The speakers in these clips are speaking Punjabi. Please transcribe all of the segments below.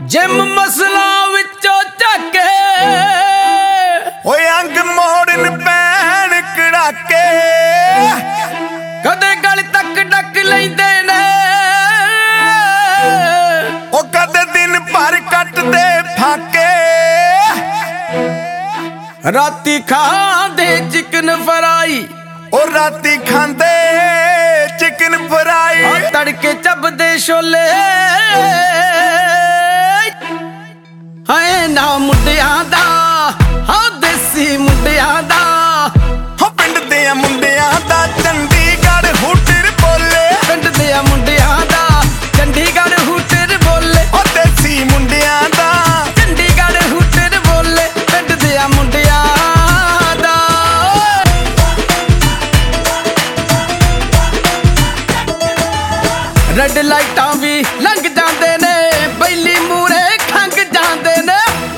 ਜਿਮ ਮਸਲਾ ਵਿੱਚੋਂ ਝਾਕੇ ਓਏ ਅੰਗ ਮੋੜਨ ਪੈਣ ਕੜਾਕੇ ਕਦੇ ਗਲ ਤੱਕ ਡੱਕ ਲੈਂਦੇ ਨੇ ਉਹ ਕਦੇ ਦਿਨ ਭਰ ਕੱਟਦੇ ਫਾਕੇ ਰਾਤੀ ਖਾਂਦੇ ਚਿਕਨ ਫਰਾਈ ਉਹ ਰਾਤੀ ਖਾਂਦੇ ਚਿਕਨ ਫਰਾਈ ਤੜਕੇ ਚੱਬਦੇ ਛੋਲੇ ਹਾਏ ਨਾ ਮੁੰਡਿਆਂ ਦਾ ਹਾਂ ਦੇਸੀ ਮੁੰਡਿਆਂ ਦਾ ਹੋ ਪਿੰਡ ਦੇ ਮੁੰਡਿਆਂ ਦਾ ਚੰਡੀਗੜ੍ਹ ਹੂਟਰ ਬੋਲੇ ਪਿੰਡ ਦੇ ਮੁੰਡਿਆਂ ਦਾ ਚੰਡੀਗੜ੍ਹ ਹੂਟਰ ਬੋਲੇ ਉਹ ਦੇਸੀ ਮੁੰਡਿਆਂ ਦਾ ਚੰਡੀਗੜ੍ਹ ਹੂਟਰ ਬੋਲੇ ਪਿੰਡ ਦੇ ਮੁੰਡਿਆਂ ਦਾ ਰੈੱਡ ਲਾਈਟਾਂ ਵੀ ਲੰਘ ਜਾਂਦੇ ਨੇ ਬੈਲੀ ਮੂਰੇ ਖੰਗ ਜਾਂਦੇ ਨੇ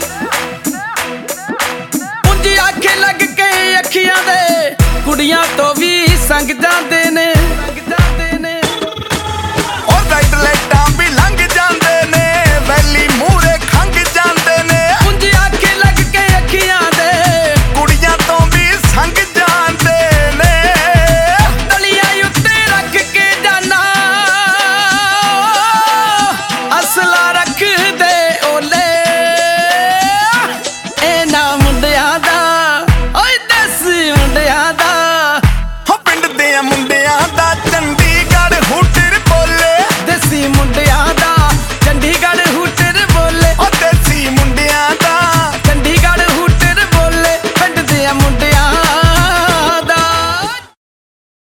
ਉਂਝ ਆਖੇ ਲੱਗ ਕੇ ਅੱਖੀਆਂ ਦੇ ਕੁੜੀਆਂ ਤੋਂ ਵੀ ਸੰਗ ਜਾਂਦੇ ਨੇ ਉਹ ਰੈੱਡ ਲਾਈਟਾਂ ਵੀ ਲੰਘ ਜਾਂਦੇ ਨੇ ਵੈਲੀ ਮੂਰੇ ਖੰਗ ਜਾਂਦੇ ਨੇ ਉਂਝ ਆਖੇ ਲੱਗ ਕੇ ਅੱਖੀਆਂ ਦੇ ਕੁੜੀਆਂ ਤੋਂ ਵੀ ਸੰਗ ਜਾਂਦੇ ਨੇ ਤਲੀਆਂ ਉੱਤੇ ਰੱਖ ਕੇ ਜਾਨਾ ਅਸਲਾ ਰੱਖਦੇ ਓਲੇ ਇਹਨਾਂ ਮੁੰਡਿਆਂ ਦਾ ਓਏ ਦੇਸੀ ਮੁੰਡਿਆਂ ਦਾ ਹੋ ਪਿੰਡ ਦੇ ਮੁੰਡਿਆਂ ਦਾ